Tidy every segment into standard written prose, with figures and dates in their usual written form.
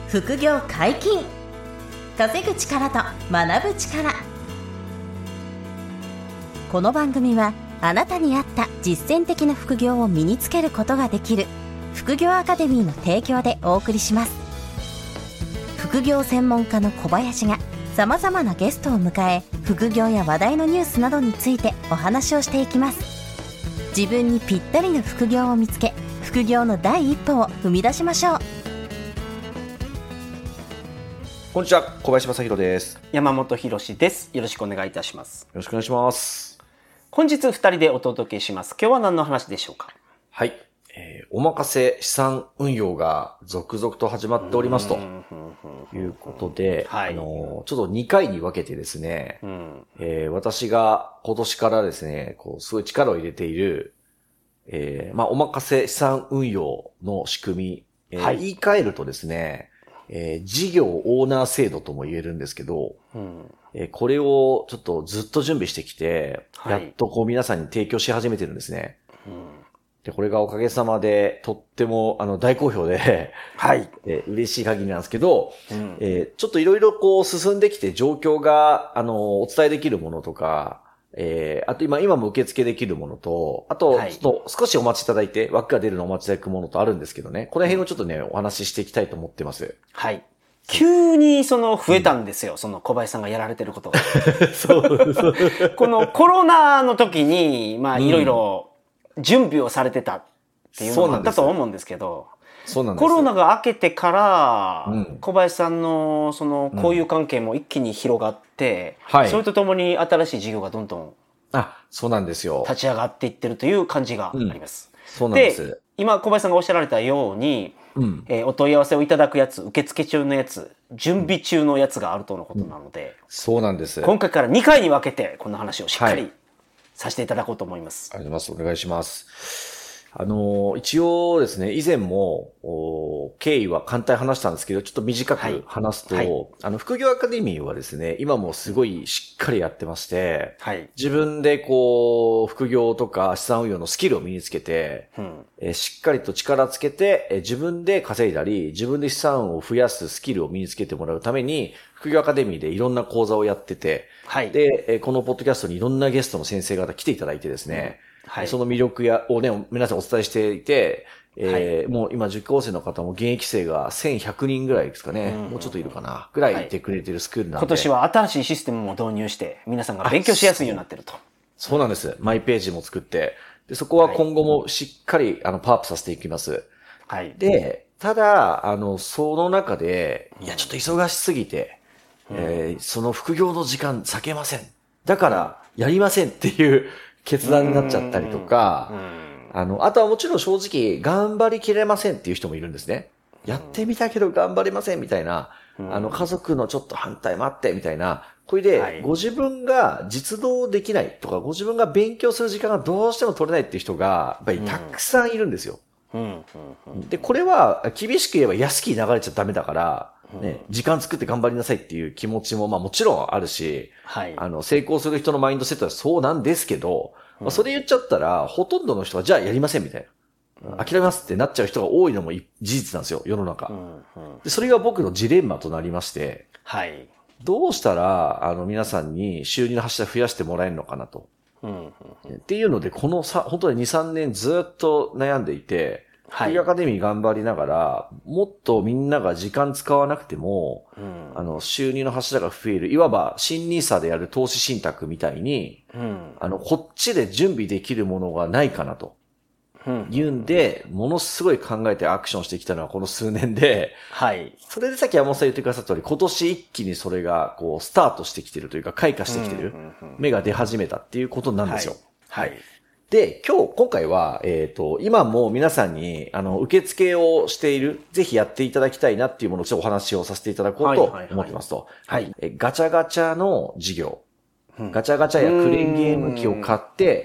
副業解禁。稼ぐ力と学ぶ力。この番組はあなたに合った実践的な副業を身につけることができる副業アカデミーの提供でお送りします。副業専門家の小林がさまざまなゲストを迎え、副業や話題のニュースなどについてお話をしていきます。自分にぴったりの副業を見つけ、副業の第一歩を踏み出しましょう。 こんにちは、小林正弘です。 山本博史です。よろしくお願いいたします。 よろしくお願いします。 本日2人でお届けします。今日は何の話でしょうか？ はい、おまかせ資産運用が続々と始まっておりますということで、 はい、 ちょっと2回に分けてですね、私が今年からですね、すごい力を入れている、おまかせ資産運用の仕組み、言い換えるとですね、事業オーナー制度とも言えるんですけど、これをちょっとずっと準備してきて、やっと皆さんに提供し始めてるんですね。で、これがおかげさまでとっても大好評で、嬉しい限りなんですけど、ちょっといろいろ進んできて状況がお伝えできるものとか、あと今も受付できるものと、あと、ちょっと少しお待ちいただいて、枠が出るのをお待ちいただくものとあるんですけどね、この辺をちょっとね、お話ししていきたいと思ってます。 はい。急に増えたんですよ、その小林さんがやられてることが。 そう。 このコロナの時に、いろいろ準備をされてたっていうのがあったと思うんですけど、 そうなんです。 コロナが明けてから、小林さんの交友関係も一気に広がって、それとともに新しい事業がどんどんそうなんですよ。 立ち上がっていってるという感じがあります。 そうなんです。 で、今小林さんがおっしゃられたように、お問い合わせをいただくやつ、受付中のやつ、準備中のやつがあるとのことなので、 そうなんです。 今回から2回に分けてこの話をしっかりさせていただこうと思います。 ありがとうございます。お願いします。一応ですね、以前も、経緯は簡単に話したんですけど、ちょっと短く話すと、副業アカデミーはですね、今もすごいしっかりやってまして、自分で副業とか資産運用のスキルを身につけて、しっかりと力つけて、自分で稼いだり、自分で資産を増やすスキルを身につけてもらうために、副業アカデミーでいろんな講座をやってて、で、このポッドキャストにいろんなゲストの先生方来ていただいてですね、その魅力をね、皆さんお伝えしていて、もう今受講生の方も現役生が1100人ぐらいですかね、もうちょっといるかな、ぐらいいてくれてるスクールなんで。 今年は新しいシステムも導入して、皆さんが勉強しやすいようになってると。 そうなんです。マイページも作って、でそこは今後もしっかりパワーアップさせていきます。で、ただ、その中で、ちょっと忙しすぎて、その副業の時間避けません。だから、やりませんっていう決断になっちゃったりとか、あとはもちろん正直、頑張りきれませんっていう人もいるんですね。やってみたけど頑張れませんみたいな、家族のちょっと反対待ってみたいな、これで、ご自分が実動できないとか、ご自分が勉強する時間がどうしても取れないっていう人が、やっぱりたくさんいるんですよ。で、これは厳しく言えば安き流れちゃダメだから、ね、時間作って頑張りなさいっていう気持ちももちろんあるし、成功する人のマインドセットはそうなんですけど、それ言っちゃったら、ほとんどの人はじゃあやりませんみたいな。諦めますってなっちゃう人が多いのも事実なんですよ、世の中。でそれが僕のジレンマとなりまして、どうしたら、皆さんに収入の柱増やしてもらえるのかなと。っていうので、本当に2、3年ずっと悩んでいて、副業アカデミー頑張りながら、もっとみんなが時間使わなくても、収入の柱が増える、いわば新NISAでやる投資信託みたいに、こっちで準備できるものがないかなと。言うんで、ものすごい考えてアクションしてきたのはこの数年で、それでさっき山本さん言ってくださった通り、今年一気にそれがスタートしてきてるというか、開花してきてる、芽が出始めたっていうことなんですよ。で、今回は、今も皆さんに、受付をしている、ぜひやっていただきたいなっていうものをちょっとお話をさせていただこうと思ってますと。ガチャガチャの事業。ガチャガチャやクレーンゲーム機を買って、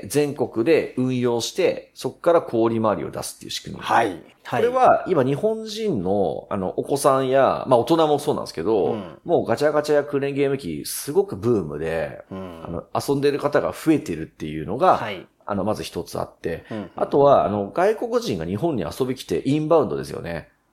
全国で運用して、そこから氷回りを出すっていう仕組み。これは、今日本人の、お子さんや、大人もそうなんですけど、もうガチャガチャやクレーンゲーム機、すごくブームで、遊んでる方が増えてるっていうのが、まず一つあって、あとは、外国人が日本に遊び来てインバウンドですよね。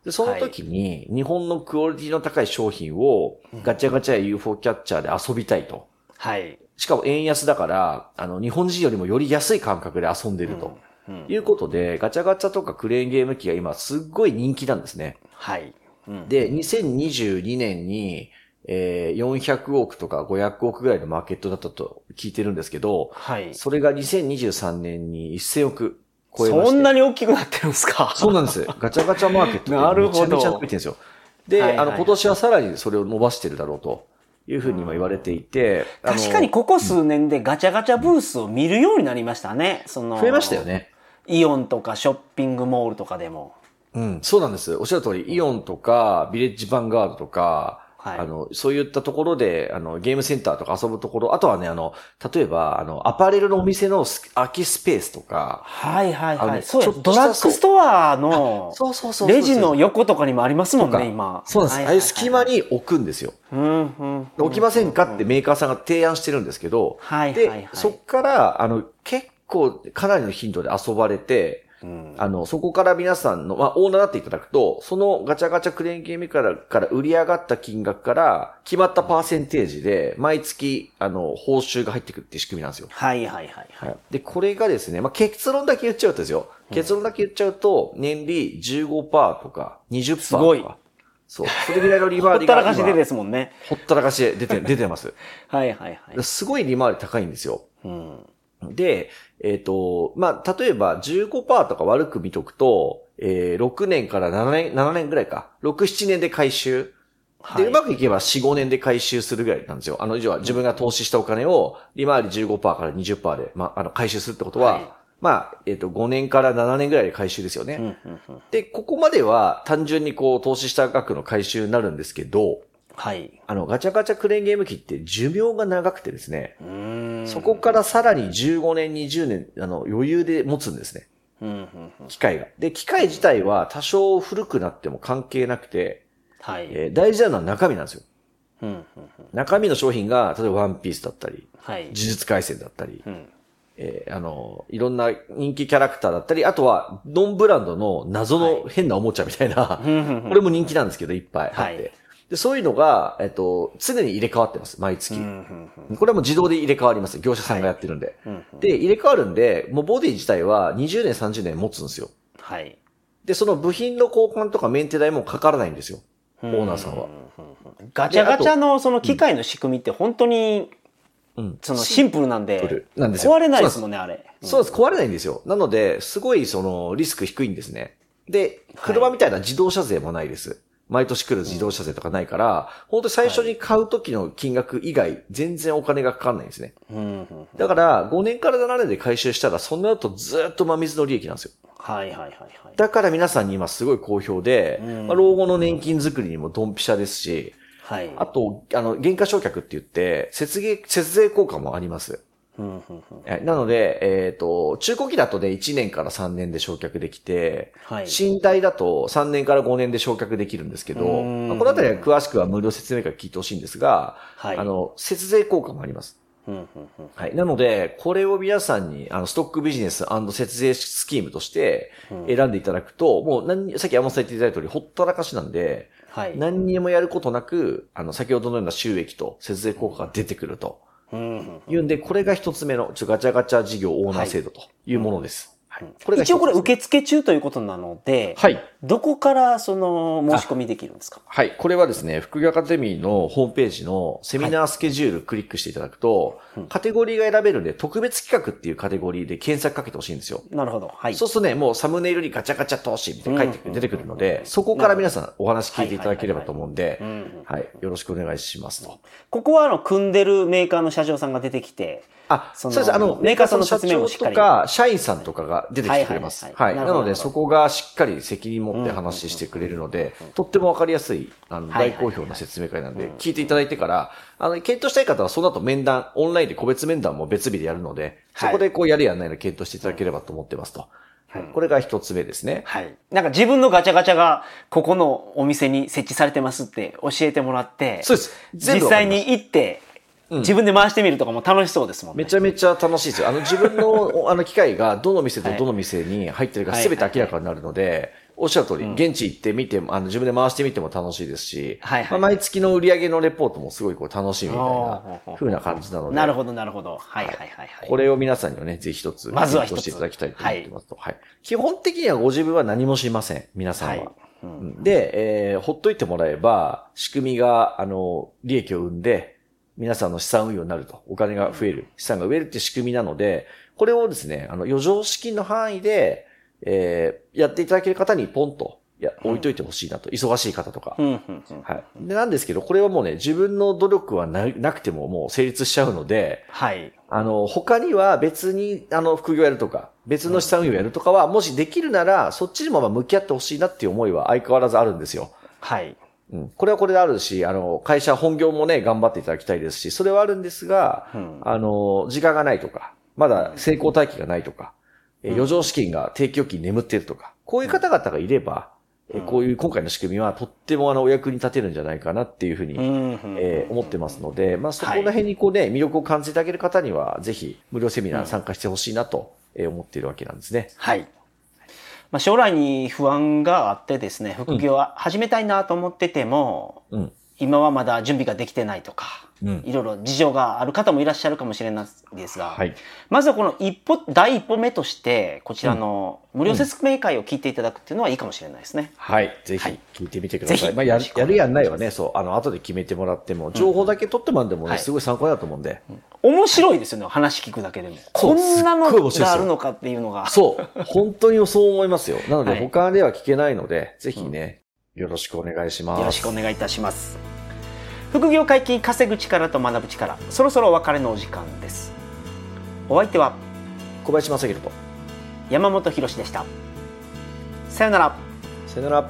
で、その時に日本のクオリティの高い商品をガチャガチャや UFO キャッチャーで遊びたいと。 はい。 しかも円安だから、日本人よりもより安い価格で遊んでると。いうことで、ガチャガチャとかクレーンゲーム機が今すっごい人気なんですね。 はい。 で、2022年に、400億とか500億ぐらいのマーケットだったと聞いてるんですけど、 はい。 それが2023年に1000億超えまして。 そんなに大きくなってるんですか？ そうなんです。ガチャガチャマーケットってめちゃめちゃ伸びてるんですよ。で、今年はさらにそれを伸ばしてるだろうというふうに今言われていて。 確かにここ数年でガチャガチャブースを見るようになりましたね。 増えましたよね。 イオンとかショッピングモールとかでも。 そうなんです。おっしゃる通り、イオンとか、ビレッジヴァンガードとか、はい、そういったところで、ゲームセンターとか遊ぶところ、あとはね、例えば、アパレルのお店の空きスペースとか。 はいはいはい。そうや、ドラッグストアの、レジの横とかにもありますもんね、今。 そうなんです。ああいう隙間に置くんですよ。置きませんかってメーカーさんが提案してるんですけど、で、そっから、結構、かなりの頻度で遊ばれて、そこから皆さんの、オーナーになっていただくと、そのガチャガチャクレーンゲームから売り上がった金額から決まったパーセンテージで、毎月、報酬が入ってくるっていう仕組みなんですよ。 はいはいはいはい。 で、これがですね、結論だけ言っちゃうとですよ。結論だけ言っちゃうと、年利 15% とか 20% とか。すごい。そう。それぐらいの利回りが。 ほったらかしでですもんね。 ほったらかしで出てます。 はいはいはい。 すごい利回り高いんですよ。で、例えば15% とか悪く見とくと、6年から7年ぐらいか。6、7年で回収。で、うまくいけば4、5年で回収するぐらいなんですよ。以上は自分が投資したお金を、利回り 15% から 20% で、回収するってことは、5年から7年ぐらいで回収ですよね。で、ここまでは単純に投資した額の回収になるんですけど、 はい。 ガチャガチャクレーンゲーム機って寿命が長くてですね。そこからさらに15年、20年、余裕で持つんですね。機械が。で、機械自体は多少古くなっても関係なくて、はい。大事なのは中身なんですよ。中身の商品が、例えばワンピースだったり、はい。呪術廻戦だったり、いろんな人気キャラクターだったり、あとは、ノンブランドの謎の変なおもちゃみたいな、これも人気なんですけど、いっぱいあって。で、そういうのが、常に入れ替わってます、毎月。これはもう自動で入れ替わります。業者さんがやってるんで。で、入れ替わるんで、もうボディ自体は20年、30年持つんですよ。はい。で、その部品の交換とかメンテ代もかからないんですよ。オーナーさんは。 ガチャガチャのその機械の仕組みって本当に、そのシンプルなんで、壊れないですもんね、あれ。 そうです、壊れないんですよ。なので、すごいリスク低いんですね。で、車みたいな自動車税もないです。毎年来る自動車税とかないから、本当に最初に買う時の金額以外、全然お金がかかんないんですね。だから、5年から7年で回収したら、その後ずっと真水の利益なんですよ。 はいはいはいはい。 だから皆さんに今すごい好評で、老後の年金作りにもドンピシャですし、はい。あと、減価償却って言って、節税効果もあります。なので、中古機だとね、1年から3年で償却できて、はい、新台だと3年から5年で償却できるんですけど、このあたりは詳しくは無料説明会聞いてほしいんですが、はい、節税効果もあります。はい。なので、これを皆さんに、ストックビジネス&節税スキームとして選んでいただくと、もうさっき山本さん言っていただいた通り、ほったらかしなんで、はい、何にもやることなく、先ほどのような収益と節税効果が出てくると。いうんで、これが一つ目のガチャガチャ事業オーナー制度というものです。 はい、一応これ受付中ということなので、はい、どこから申し込みできるんですか？ はい。これはですね、副業アカデミーのホームページのセミナースケジュールクリックしていただくと、カテゴリーが選べるんで、特別企画っていうカテゴリーで検索かけてほしいんですよ。 なるほど。はい。 そうするとね、もうサムネイルにガチャガチャ投資って出てくるので、そこから皆さんお話聞いていただければと思うんで、はい。よろしくお願いしますと。 ここは組んでるメーカーの社長さんが出てきて、 そうです。メーカーさんの社長とか、社員さんとかが出てきてくれます。はい。なので、そこがしっかり責任持って話してくれるので、とってもわかりやすい、大好評な説明会なんで、聞いていただいてから、検討したい方は、その後面談、オンラインで個別面談も別日でやるので、そこでやるやらないの検討していただければと思ってますと。これが一つ目ですね。 はい。なんか自分のガチャガチャが、ここのお店に設置されてますって教えてもらって、 そうです。 実際に行って、自分で回してみるとかも楽しそうですもんね。 めちゃめちゃ楽しいですよ。自分の機械がどの店とどの店に入ってるか全て明らかになるので、 おっしゃる通り、現地行ってみても、自分で回してみても楽しいですし、毎月の売り上げのレポートもすごいこう楽しみみたいな風な感じなので。 なるほど、なるほど。 これを皆さんにはね、ぜひ一つ、 まずはしていただきたいと思ってますと。基本的にはご自分は何もしません、皆さんは。で、ほっといてもらえば、仕組みが、利益を生んで、皆さんの資産運用になると、お金が増える、資産が増えるっていう仕組みなので、これをですね、余剰資金の範囲で、やっていただける方にポンと、置いといてほしいなと。忙しい方とか。で、なんですけど、これはもうね、自分の努力はなくてももう成立しちゃうので、他には別に、副業やるとか、別の資産運用やるとかは、もしできるなら、そっちにも向き合ってほしいなっていう思いは相変わらずあるんですよ。これはこれであるし、会社本業もね、頑張っていただきたいですし、それはあるんですが、時間がないとか、まだ成功体験がないとか、余剰資金が定期預金眠っているとか、こういう方々がいれば、こういう今回の仕組みはとってもお役に立てるんじゃないかなっていうふうに、思ってますので、そこら辺にこうね、魅力を感じていただける方には、ぜひ無料セミナー参加してほしいなと思っているわけなんですね。 将来に不安があってですね、副業は始めたいなと思ってても、今はまだ準備ができてないとか、いろいろ事情がある方もいらっしゃるかもしれないですが、まずはこの第一歩目として、こちらの無料説明会を聞いていただくっていうのはいいかもしれないですね。 ぜひ聞いてみてください。やるやんないはね、後で決めてもらっても、情報だけ取ってもらってもね、すごい参考だと思うんで。 面白いですよね、話聞くだけでも。こんなのがあるのかっていうのが。 本当にそう思いますよ。なので、他では聞けないので、ぜひね、よろしくお願いします。 よろしくお願いいたします。副業解禁、稼ぐ力と学ぶ力、そろそろお別れのお時間です。お相手は小林正弘と山本博でした。さよなら。 さよなら。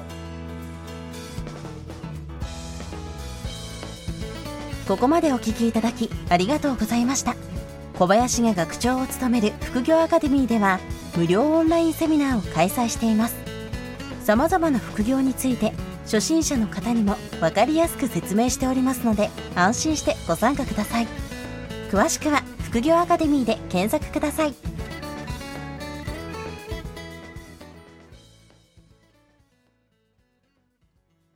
ここまでお聞きいただきありがとうございました。小林が学長を務める副業アカデミーでは無料オンラインセミナーを開催しています。さまざまな副業について初心者の方にも分かりやすく説明しておりますので、安心してご参加ください。詳しくは副業アカデミーで検索ください。